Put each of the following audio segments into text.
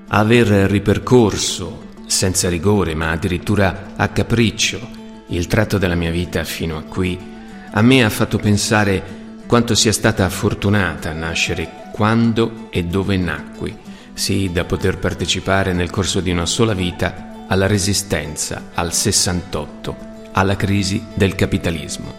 aver ripercorso, senza rigore ma addirittura a capriccio, il tratto della mia vita fino a qui, a me ha fatto pensare quanto sia stata fortunata a nascere quando e dove nacqui, sì da poter partecipare nel corso di una sola vita alla Resistenza, al 68, alla crisi del capitalismo.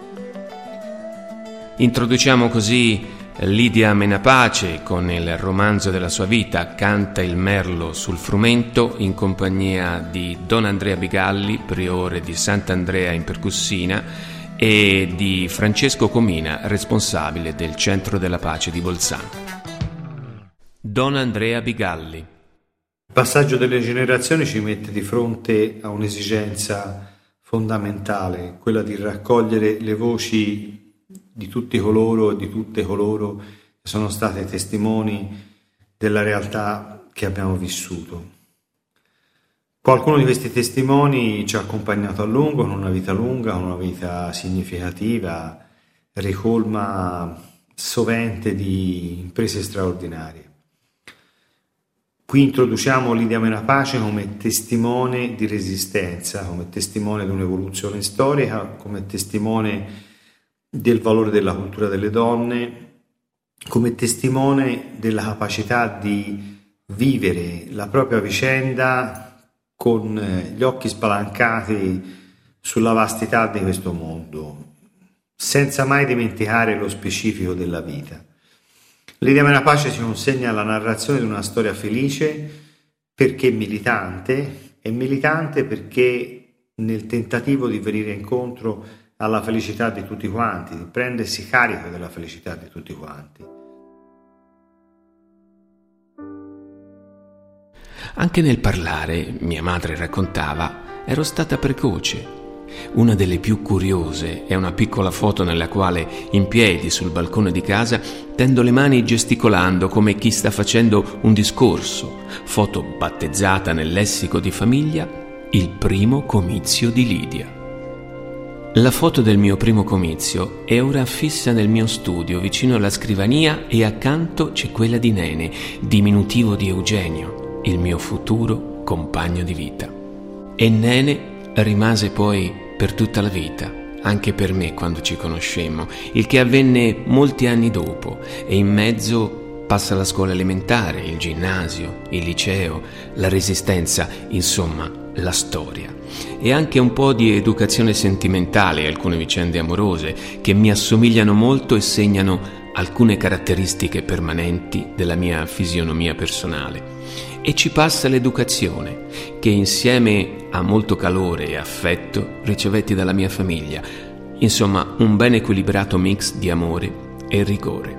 Introduciamo così Lidia Menapace con il romanzo della sua vita, Canta il merlo sul frumento, in compagnia di Don Andrea Bigalli, priore di Sant'Andrea in Percussina, e di Francesco Comina, responsabile del Centro della Pace di Bolzano. Don Andrea Bigalli. Il passaggio delle generazioni ci mette di fronte a un'esigenza fondamentale, quella di raccogliere le voci di tutti coloro e di tutte coloro che sono state testimoni della realtà che abbiamo vissuto. Qualcuno di questi testimoni ci ha accompagnato a lungo, con una vita lunga, con una vita significativa, ricolma sovente di imprese straordinarie. Qui introduciamo Lidia Menapace come testimone di resistenza, come testimone di un'evoluzione storica, come testimone del valore della cultura delle donne, come testimone della capacità di vivere la propria vicenda con gli occhi spalancati sulla vastità di questo mondo, senza mai dimenticare lo specifico della vita. Lidia Menapace ci consegna la narrazione di una storia felice perché militante, e militante perché nel tentativo di venire incontro alla felicità di tutti quanti, di prendersi carico della felicità di tutti quanti. Anche nel parlare, mia madre raccontava, ero stata precoce. Una delle più curiose è una piccola foto nella quale, in piedi sul balcone di casa, tendo le mani gesticolando come chi sta facendo un discorso, foto battezzata nel lessico di famiglia il primo comizio di Lidia. La foto del mio primo comizio è ora affissa nel mio studio vicino alla scrivania e accanto c'è quella di Nene, diminutivo di Eugenio, il mio futuro compagno di vita. E Nene rimase poi per tutta la vita, anche per me quando ci conoscemmo, il che avvenne molti anni dopo, e in mezzo passa la scuola elementare, il ginnasio, il liceo, la resistenza, insomma la storia, e anche un po' di educazione sentimentale e alcune vicende amorose che mi assomigliano molto e segnano alcune caratteristiche permanenti della mia fisionomia personale. E ci passa l'educazione, che insieme a molto calore e affetto ricevetti dalla mia famiglia, insomma un ben equilibrato mix di amore e rigore.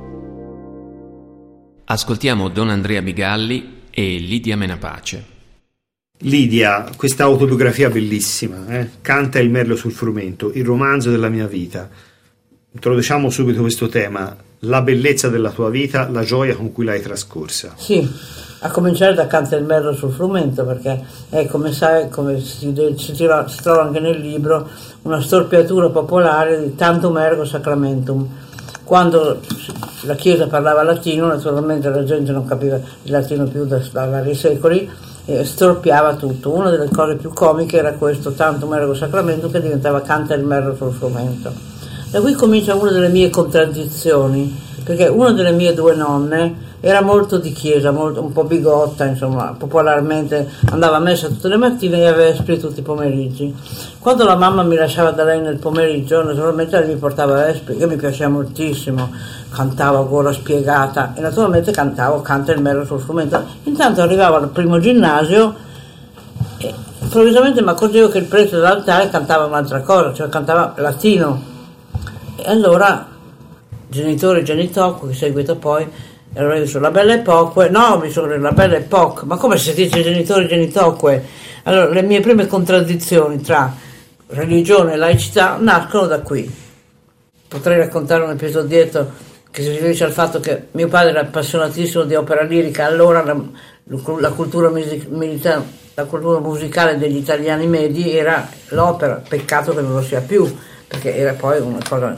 Ascoltiamo Don Andrea Bigalli e Lidia Menapace. Lidia, questa autobiografia bellissima, Canta il merlo sul frumento, il romanzo della mia vita. Introduciamo subito questo tema, la bellezza della tua vita, la gioia con cui l'hai trascorsa. Sì, a cominciare da Canta il merlo sul frumento, perché è, come sai, come si trova anche nel libro, una storpiatura popolare di Tantum ergo sacramentum. Quando la Chiesa parlava latino, naturalmente la gente non capiva il latino più da vari secoli, e storpiava tutto. Una delle cose più comiche era questo Tantum ergo sacramentum, che diventava Canta il merlo sul frumento. Da qui comincia una delle mie contraddizioni, perché una delle mie due nonne era molto di chiesa, un po' bigotta, insomma, popolarmente andava a messa tutte le mattine e aveva vespri tutti i pomeriggi. Quando la mamma mi lasciava da lei nel pomeriggio, naturalmente lei mi portava vespri, che mi piaceva moltissimo, cantavo a gola spiegata e naturalmente cantavo Canta il merlo sul frumento. Intanto arrivavo al primo ginnasio e improvvisamente mi accorgevo che il prete dell'altare cantava un'altra cosa, cioè cantava latino. E allora, genitore genitoque, che seguito poi, allora io sono la Belle Époque, no, mi sono la Belle Époque, ma come si dice genitore genitoque? Allora, le mie prime contraddizioni tra religione e laicità nascono da qui. Potrei raccontare un episodietto che si riferisce al fatto che mio padre era appassionatissimo di opera lirica, allora la cultura musicale degli italiani medi era l'opera, peccato che non lo sia più, perché era poi una cosa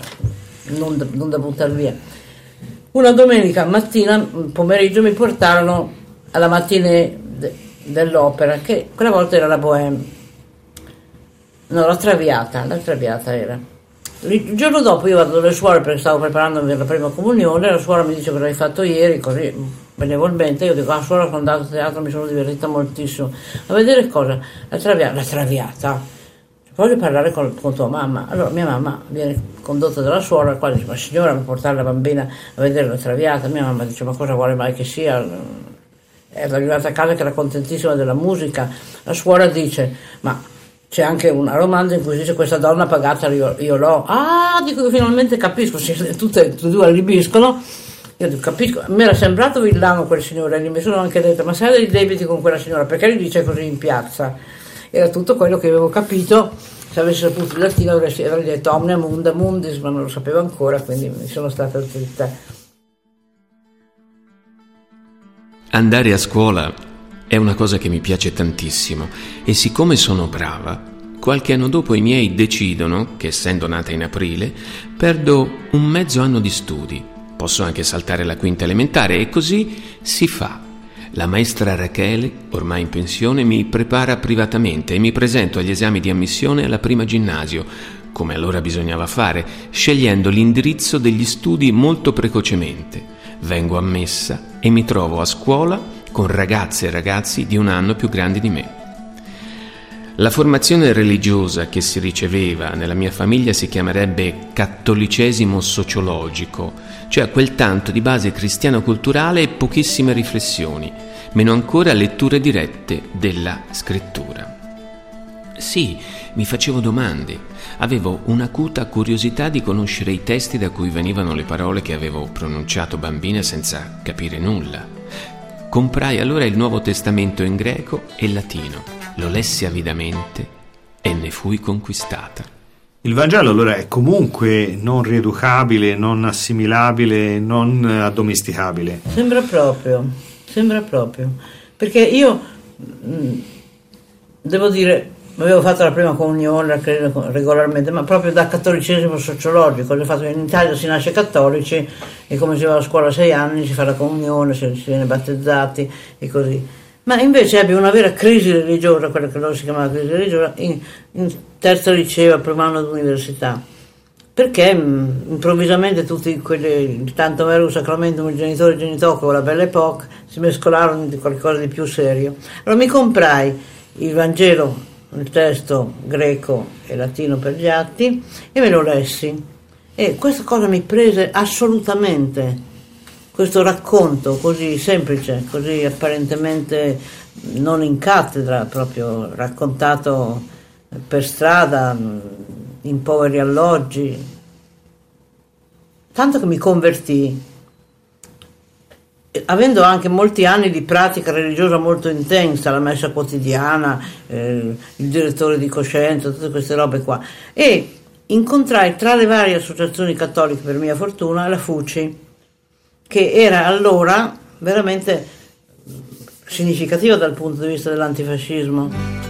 non da buttare via. Una domenica mattina, pomeriggio, mi portarono alla matinée dell'opera, che quella volta era la Bohème, no, la Traviata era. Il giorno dopo io vado dalle suore perché stavo preparando per la prima comunione, la suora mi dice che l'hai fatto ieri, così benevolmente, io dico, suora, sono andato a teatro, mi sono divertita moltissimo. A vedere cosa? La Traviata. Voglio parlare con tua mamma. Allora mia mamma viene condotta dalla suora, la quale dice, ma signora, mi portare la bambina a vedere la Traviata? Mia mamma dice, ma cosa vuole mai che sia? Era arrivata a casa che era contentissima della musica. La suora dice, ma c'è anche una romanza in cui dice questa donna pagata io l'ho. Ah, dico, io finalmente capisco, tutte e due allibiscono. Io dico, capisco, mi era sembrato villano quel signore, mi sono anche detto, ma se hai dei debiti con quella signora, perché gli dice così in piazza? Era tutto quello che avevo capito. Se avessi saputo il latino avrei detto omnia munda mundis, ma non lo sapevo ancora, quindi mi sono stata zitta. Andare a scuola è una cosa che mi piace tantissimo e siccome sono brava, qualche anno dopo i miei decidono che, essendo nata in aprile, perdo un mezzo anno di studi. Posso anche saltare la quinta elementare e così si fa. La maestra Rachele, ormai in pensione, mi prepara privatamente e mi presento agli esami di ammissione alla prima ginnasio, come allora bisognava fare, scegliendo l'indirizzo degli studi molto precocemente. Vengo ammessa e mi trovo a scuola con ragazze e ragazzi di un anno più grandi di me. La formazione religiosa che si riceveva nella mia famiglia si chiamerebbe cattolicesimo sociologico, cioè quel tanto di base cristiano-culturale e pochissime riflessioni, meno ancora letture dirette della scrittura. Sì, mi facevo domande, avevo un'acuta curiosità di conoscere i testi da cui venivano le parole che avevo pronunciato bambina senza capire nulla. Comprai allora il Nuovo Testamento in greco e latino, lo lessi avidamente e ne fui conquistata. Il Vangelo allora è comunque non rieducabile, non assimilabile, non addomesticabile. Sembra proprio, perché io devo dire, avevo fatto la prima comunione, credo, regolarmente, ma proprio da cattolicesimo sociologico. L'ho fatto in Italia, si nasce cattolici e come si va a scuola a 6 anni si fa la comunione, si viene battezzati e così. Ma invece ebbe una vera crisi religiosa, quella che loro si chiamava crisi religiosa, in terzo liceo, al primo anno d'università, perché improvvisamente tutti quelli, il tanto mero sacramento, il genitore genitoco, la Belle Époque, si mescolarono in qualcosa di più serio. Allora mi comprai il Vangelo, il testo greco e latino per gli atti, e me lo lessi. E questa cosa mi prese assolutamente. Questo racconto così semplice, così apparentemente non in cattedra, proprio raccontato per strada, in poveri alloggi, tanto che mi convertii, avendo anche molti anni di pratica religiosa molto intensa, la messa quotidiana, il direttore di coscienza, tutte queste robe qua, e incontrai tra le varie associazioni cattoliche, per mia fortuna, la FUCI, che era allora veramente significativa dal punto di vista dell'antifascismo.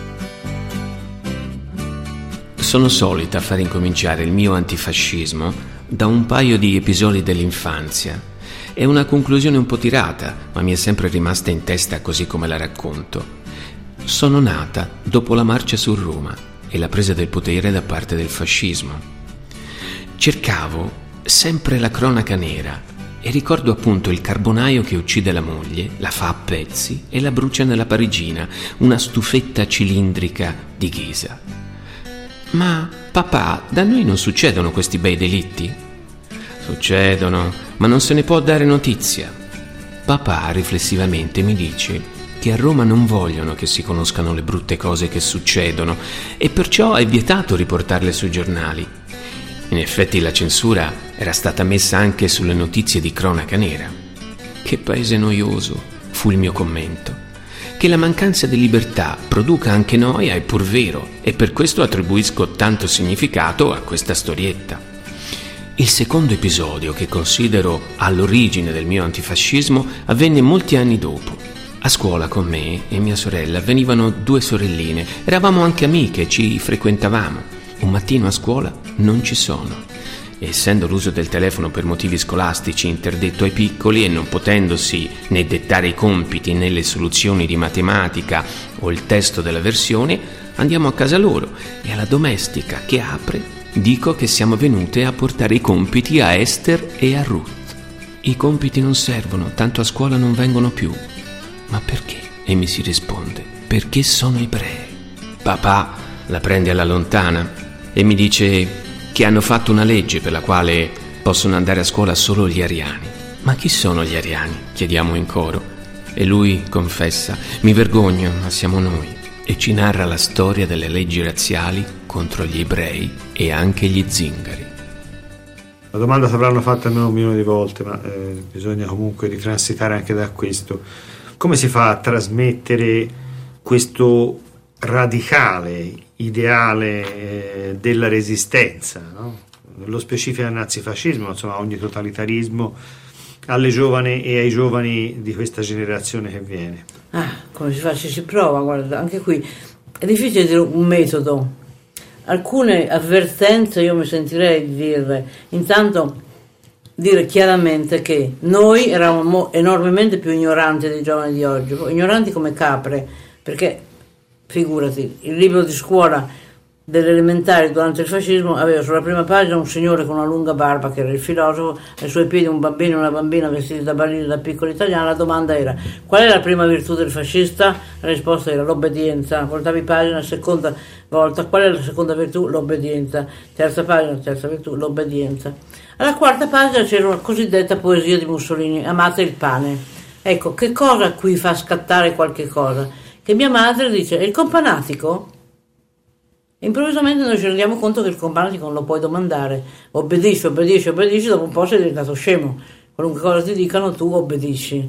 Sono solita far incominciare il mio antifascismo da un paio di episodi dell'infanzia. È una conclusione un po' tirata, ma mi è sempre rimasta in testa così come la racconto. Sono nata dopo la marcia su Roma e la presa del potere da parte del fascismo. Cercavo sempre la cronaca nera e ricordo appunto il carbonaio che uccide la moglie, la fa a pezzi e la brucia nella parigina, una stufetta cilindrica di ghisa. Ma papà, da noi non succedono questi bei delitti? Succedono, ma non se ne può dare notizia. Papà riflessivamente mi dice che a Roma non vogliono che si conoscano le brutte cose che succedono e perciò è vietato riportarle sui giornali. In effetti la censura era stata messa anche sulle notizie di cronaca nera. Che paese noioso, fu il mio commento. Che la mancanza di libertà produca anche noia è pur vero e per questo attribuisco tanto significato a questa storietta. Il secondo episodio che considero all'origine del mio antifascismo avvenne molti anni dopo. A scuola con me e mia sorella venivano 2 sorelline, eravamo anche amiche, ci frequentavamo. Un mattino a scuola non ci sono essendo l'uso del telefono per motivi scolastici interdetto ai piccoli e non potendosi né dettare i compiti né le soluzioni di matematica o il testo della versione, andiamo a casa loro e alla domestica che apre dico che siamo venute a portare i compiti a Esther e a Ruth. I compiti non servono, tanto a scuola non vengono più. Ma perché? E mi si risponde: perché sono ebrei. Papà la prende alla lontana e mi dice che hanno fatto una legge per la quale possono andare a scuola solo gli ariani. Ma chi sono gli ariani? Chiediamo in coro. E lui confessa: mi vergogno, ma siamo noi. E ci narra la storia delle leggi razziali contro gli ebrei e anche gli zingari. La domanda ti avranno fatta almeno 1 milione di volte, ma bisogna comunque ritransitare anche da questo. Come si fa a trasmettere questo radicale ideale della resistenza, no? Nello specifico al nazifascismo, insomma ogni totalitarismo, alle giovani e ai giovani di questa generazione che viene? Come si fa? Ci si prova, guarda, anche qui è difficile dire un metodo. Alcune avvertenze io mi sentirei di dirle. Intanto dire chiaramente che noi eravamo enormemente più ignoranti dei giovani di oggi, ignoranti come capre, perché figurati, il libro di scuola delle elementari durante il fascismo aveva sulla prima pagina un signore con una lunga barba che era il filosofo, ai suoi piedi un bambino e una bambina vestiti da balini da piccolo italiano. La domanda era: qual è la prima virtù del fascista? La risposta era l'obbedienza. Voltavi pagina, seconda volta: qual è la seconda virtù? L'obbedienza. Terza pagina, terza virtù, l'obbedienza. Alla quarta pagina c'era una cosiddetta poesia di Mussolini: amate il pane. Ecco, che cosa qui fa scattare qualche cosa? Che mia madre dice: è il companatico? Improvvisamente noi ci rendiamo conto che il companatico non lo puoi domandare. Obbedisci, obbedisci, obbedisci, dopo un po' sei diventato scemo. Qualunque cosa ti dicano tu obbedisci.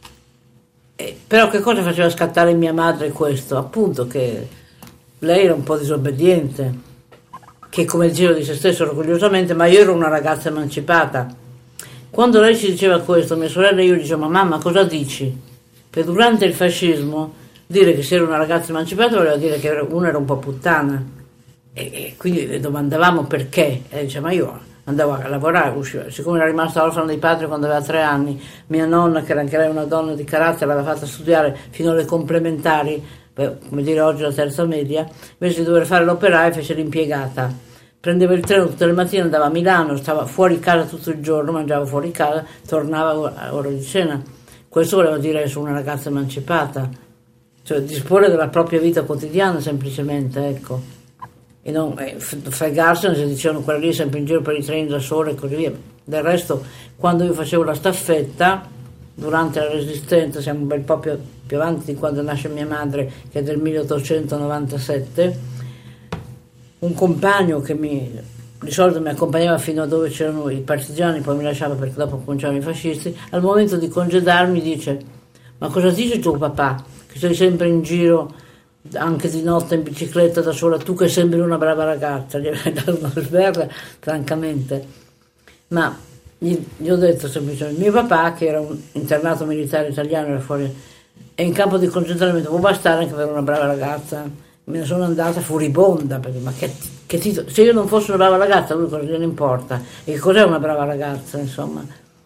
Però che cosa faceva scattare in mia madre questo? Appunto che lei era un po' disobbediente, che come diceva di se stesso orgogliosamente: ma io ero una ragazza emancipata. Quando lei ci diceva questo, mia sorella e io dicevamo: ma mamma, cosa dici? Che durante il fascismo dire che si era una ragazza emancipata voleva dire che uno era un po' puttana, e quindi le domandavamo perché, e dice: ma io andavo a lavorare, uscivo. Siccome era rimasta orfana di padre quando aveva 3 anni, mia nonna, che era anche lei una donna di carattere, l'aveva fatta studiare fino alle complementari, come dire oggi la terza media, invece di dover fare l'operaia fece l'impiegata. Prendeva il treno tutte le mattine, andava a Milano, stava fuori casa tutto il giorno, mangiava fuori casa, tornava a ora di cena. Questo voleva dire essere una ragazza emancipata, cioè disporre della propria vita quotidiana semplicemente, ecco, e non fregarsene se dicevano quella lì è sempre in giro per i treni da sola e così via. Del resto, quando io facevo la staffetta durante la Resistenza, siamo un bel po' più avanti di quando nasce mia madre, che è del 1897, un compagno che di solito mi accompagnava fino a dove c'erano i partigiani, poi mi lasciava perché dopo cominciavano i fascisti, al momento di congedarmi dice: ma cosa dice tuo papà, che sei sempre in giro anche di notte in bicicletta da sola, tu che sembri una brava ragazza? Gli avevo dato una sberla, francamente. Ma gli ho detto semplicemente: mio papà, che era un internato militare italiano, era fuori, e in campo di concentramento, può bastare anche per una brava ragazza. Me ne sono andata furibonda, perché ma che titolo, se io non fossi una brava ragazza, lui cosa gliene importa? E che cos'è una brava ragazza, insomma?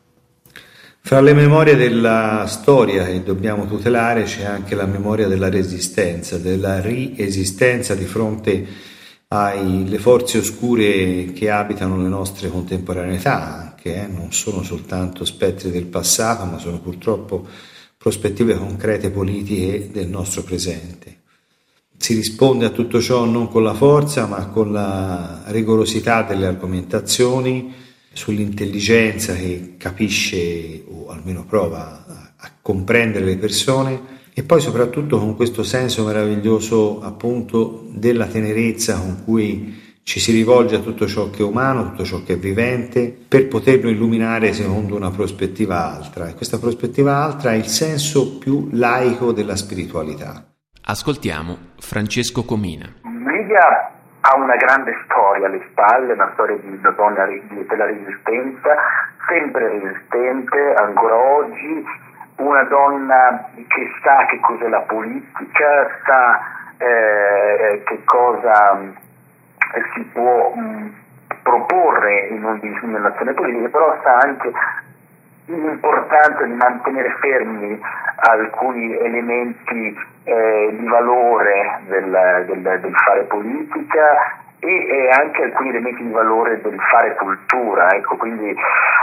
Fra le memorie della storia che dobbiamo tutelare c'è anche la memoria della resistenza, della riesistenza di fronte alle forze oscure che abitano le nostre contemporaneità, che non sono soltanto spettri del passato, ma sono purtroppo prospettive concrete politiche del nostro presente. Si risponde a tutto ciò non con la forza, ma con la rigorosità delle argomentazioni, sull'intelligenza che capisce o almeno prova a comprendere le persone, e poi soprattutto con questo senso meraviglioso appunto della tenerezza con cui ci si rivolge a tutto ciò che è umano, tutto ciò che è vivente, per poterlo illuminare secondo una prospettiva altra, e questa prospettiva altra è il senso più laico della spiritualità. Ascoltiamo Francesco Comina. Lidia ha una grande storia alle spalle, una storia di una donna della resistenza, sempre resistente, ancora oggi, una donna che sa che cos'è la politica, sa che cosa si può proporre in un'azione politica, però sta anche l'importanza di mantenere fermi alcuni elementi di valore del fare politica e anche alcuni elementi di valore del fare cultura, ecco, quindi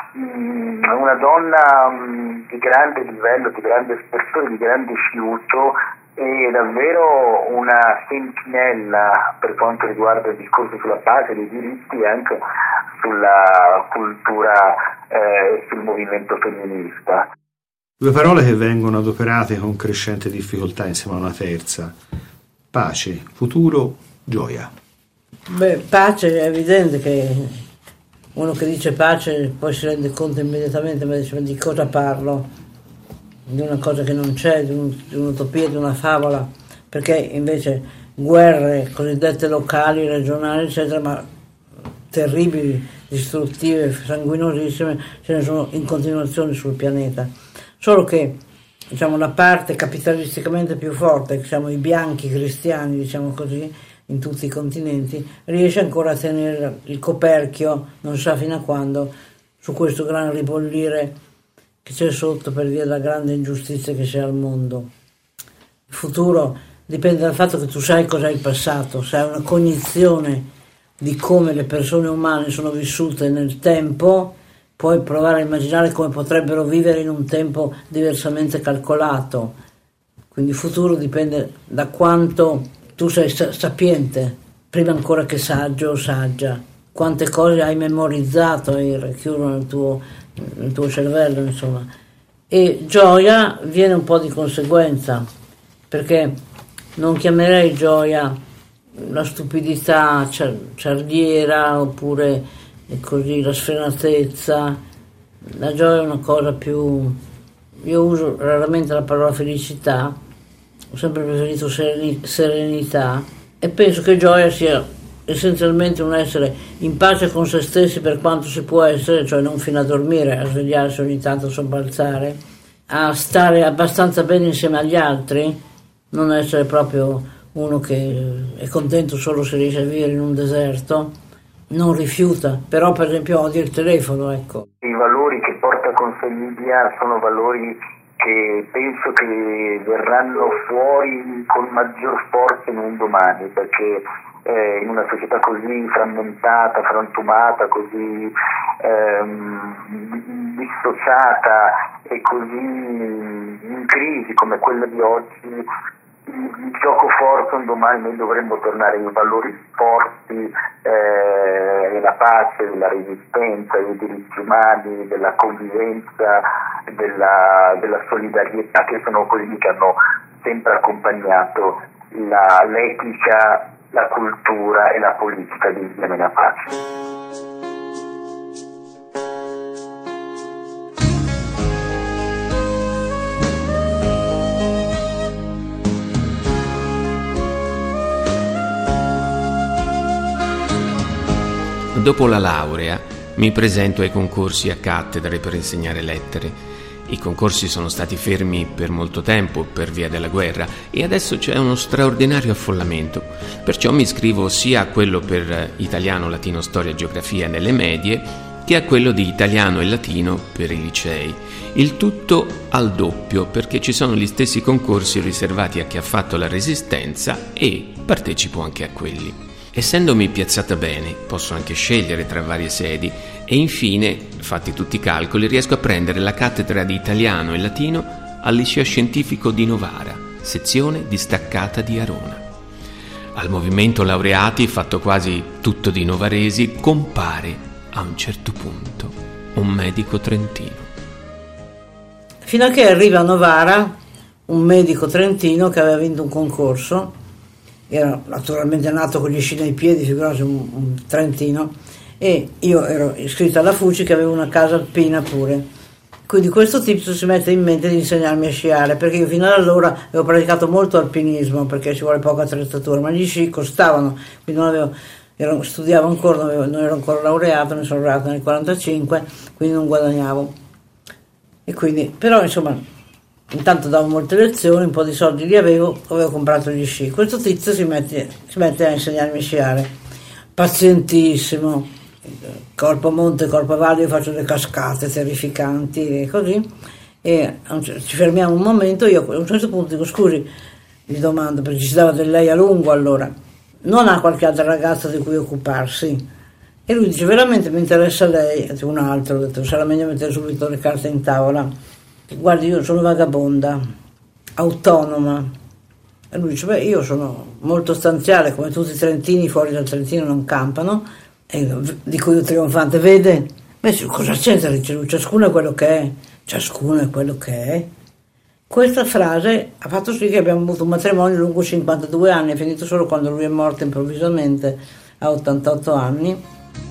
una donna di grande livello, di grande spessore, di grande fiuto, è davvero una sentinella per quanto riguarda il discorso sulla pace, dei diritti e anche sulla cultura e sul movimento femminista. Due parole che vengono adoperate con crescente difficoltà insieme a una terza: pace, futuro, gioia. Beh, pace, è evidente che uno che dice pace poi si rende conto immediatamente, ma dice: ma di cosa parlo? Di una cosa che non c'è, di un'utopia, di una favola, perché invece guerre cosiddette locali, regionali, eccetera, ma terribili, distruttive, sanguinosissime, ce ne sono in continuazione sul pianeta. Solo che, diciamo, la parte capitalisticamente più forte, che siamo i bianchi cristiani, diciamo così, in tutti i continenti, riesce ancora a tenere il coperchio, non sa fino a quando, su questo gran ribollire che c'è sotto per via della grande ingiustizia che c'è al mondo. Il futuro dipende dal fatto che tu sai cos'è il passato, se hai una cognizione di come le persone umane sono vissute nel tempo, puoi provare a immaginare come potrebbero vivere in un tempo diversamente calcolato. Quindi il futuro dipende da quanto tu sei sapiente, prima ancora che saggio o saggia, quante cose hai memorizzato e racchiudono nel tuo cervello, insomma. E gioia viene un po' di conseguenza, perché non chiamerei gioia la stupidità ciardiera oppure così la sfrenatezza. La gioia è una cosa più... Io uso raramente la parola felicità, ho sempre preferito serenità, e penso che gioia sia essenzialmente un essere in pace con se stessi per quanto si può essere, cioè non fino a dormire, a svegliarsi ogni tanto, a sobbalzare, a stare abbastanza bene insieme agli altri, non essere proprio uno che è contento solo se riesce a vivere in un deserto, non rifiuta, però per esempio odia il telefono, ecco. I valori che porta con sé Lidia sono valori che penso che verranno fuori con maggior forza in un domani, perché in una società così frammentata, frantumata, così dissociata e così in crisi come quella di oggi, il gioco forza un domani noi dovremmo tornare ai valori forti della pace, della resistenza, dei diritti umani, della convivenza, della solidarietà, che sono quelli che hanno sempre accompagnato l'etica, la cultura e la politica di Mena Pace. Dopo la laurea mi presento ai concorsi a cattedre per insegnare lettere. I concorsi sono stati fermi per molto tempo per via della guerra e adesso c'è uno straordinario affollamento. Perciò mi iscrivo sia a quello per italiano, latino, storia e geografia nelle medie che a quello di italiano e latino per i licei. Il tutto al doppio perché ci sono gli stessi concorsi riservati a chi ha fatto la resistenza e partecipo anche a quelli. Essendomi piazzata bene, posso anche scegliere tra varie sedi e infine, fatti tutti i calcoli, riesco a prendere la cattedra di italiano e latino al Liceo Scientifico di Novara, sezione distaccata di Arona. Al movimento laureati, fatto quasi tutto di novaresi, compare a un certo punto un medico trentino. Fino a che arriva a Novara un medico trentino che aveva vinto un concorso. Era naturalmente nato con gli sci nei piedi, figurati un trentino, e io ero iscritta alla FUCI che aveva una casa alpina pure. Quindi questo tizio si mette in mente di insegnarmi a sciare, perché io fino ad allora avevo praticato molto alpinismo, perché ci vuole poca attrezzatura, ma gli sci costavano, quindi studiavo ancora, non ero ancora laureato, mi sono laureato nel 1945, quindi non guadagnavo. E quindi, però insomma, intanto davo molte lezioni, un po' di soldi li avevo comprato gli sci. Questo tizio si mette a insegnarmi a sciare, pazientissimo, corpo a monte, corpo a valle, io faccio delle cascate terrificanti e così, e ci fermiamo un momento, io a un certo punto dico scusi, gli domando, perché ci si dava del lei a lungo allora, non ha qualche altra ragazza di cui occuparsi? E lui dice veramente mi interessa lei, e un altro, ho detto sarà meglio mettere subito le carte in tavola, guardi io sono vagabonda, autonoma, e lui dice beh io sono molto stanziale come tutti i trentini, fuori dal Trentino non campano, e dico io trionfante, vede? Beh cosa c'entra? Dice lui, ciascuno è quello che è, ciascuno è quello che è. Questa frase ha fatto sì che abbiamo avuto un matrimonio lungo 52 anni, è finito solo quando lui è morto improvvisamente a 88 anni.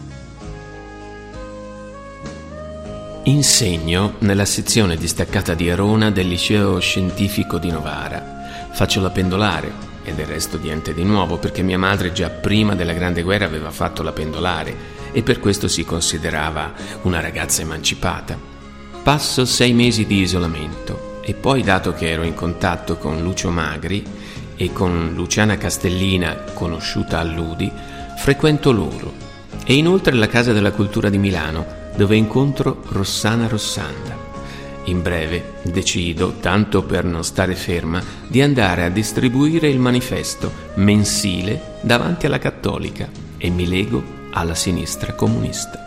Insegno nella sezione distaccata di Arona del liceo scientifico di Novara. Faccio la pendolare e del resto niente di nuovo perché mia madre già prima della Grande Guerra aveva fatto la pendolare e per questo si considerava una ragazza emancipata. Passo 6 mesi di isolamento e poi, dato che ero in contatto con Lucio Magri e con Luciana Castellina, conosciuta a Ludi, frequento loro e inoltre la Casa della Cultura di Milano, dove incontro Rossana Rossanda. In breve, decido, tanto per non stare ferma, di andare a distribuire il manifesto mensile davanti alla Cattolica e mi lego alla sinistra comunista.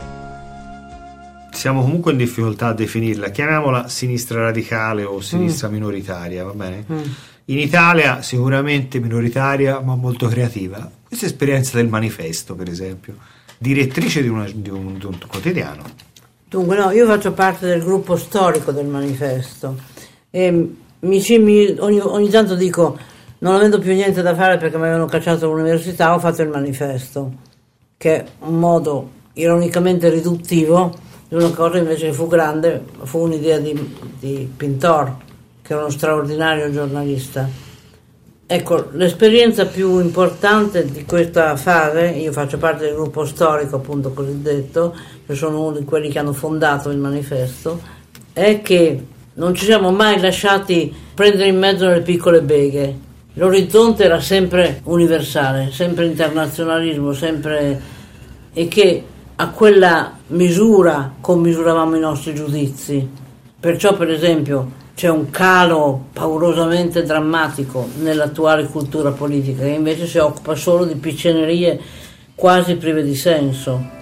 Siamo comunque in difficoltà a definirla, chiamiamola sinistra radicale o sinistra minoritaria, va bene? In Italia sicuramente minoritaria ma molto creativa. Questa esperienza del manifesto, per esempio, direttrice di un quotidiano. Dunque no, io faccio parte del gruppo storico del manifesto e ogni tanto dico, non avendo più niente da fare perché mi avevano cacciato all'università, ho fatto il manifesto, che è un modo ironicamente riduttivo di una cosa invece che fu grande, fu un'idea di Pintor, che era uno straordinario giornalista. Ecco, l'esperienza più importante di questa fase, io faccio parte del gruppo storico appunto cosiddetto, che sono uno di quelli che hanno fondato il manifesto, è che non ci siamo mai lasciati prendere in mezzo nelle piccole beghe. L'orizzonte era sempre universale, sempre internazionalismo, sempre, e che a quella misura commisuravamo i nostri giudizi. Perciò per esempio c'è un calo paurosamente drammatico nell'attuale cultura politica, che invece si occupa solo di piccinerie quasi prive di senso.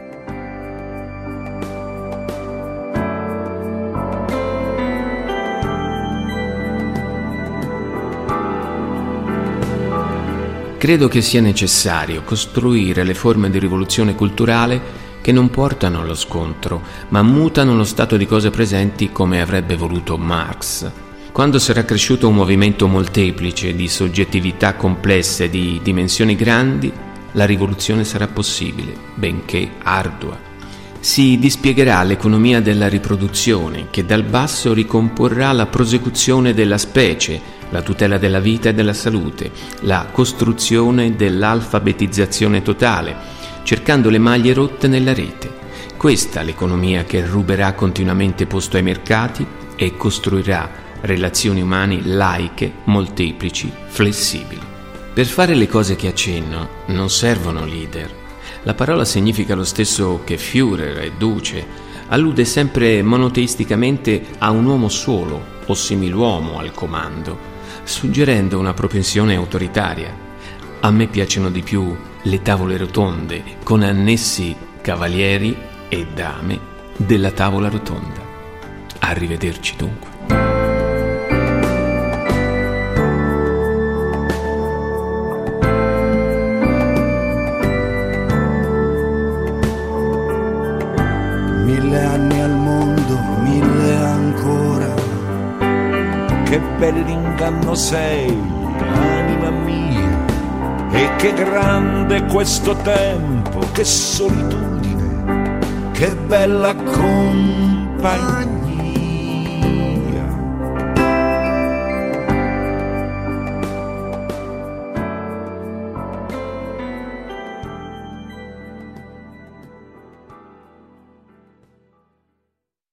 Credo che sia necessario costruire le forme di rivoluzione culturale che non portano allo scontro, ma mutano lo stato di cose presenti come avrebbe voluto Marx. Quando sarà cresciuto un movimento molteplice di soggettività complesse di dimensioni grandi, la rivoluzione sarà possibile, benché ardua. Si dispiegherà l'economia della riproduzione, che dal basso ricomporrà la prosecuzione della specie, la tutela della vita e della salute, la costruzione dell'alfabetizzazione totale, cercando le maglie rotte nella rete. Questa è l'economia che ruberà continuamente posto ai mercati e costruirà relazioni umane laiche, molteplici, flessibili. Per fare le cose che accenno non servono leader. La parola significa lo stesso che Führer e Duce, allude sempre monoteisticamente a un uomo solo o similuomo al comando, suggerendo una propensione autoritaria. A me piacciono di più le tavole rotonde con annessi cavalieri e dame della tavola rotonda. Arrivederci dunque. Mille anni al mondo, 1000 ancora. Che bell'inganno sei, anima mia, e che grande questo tempo, che solitudine, che bella compagnia.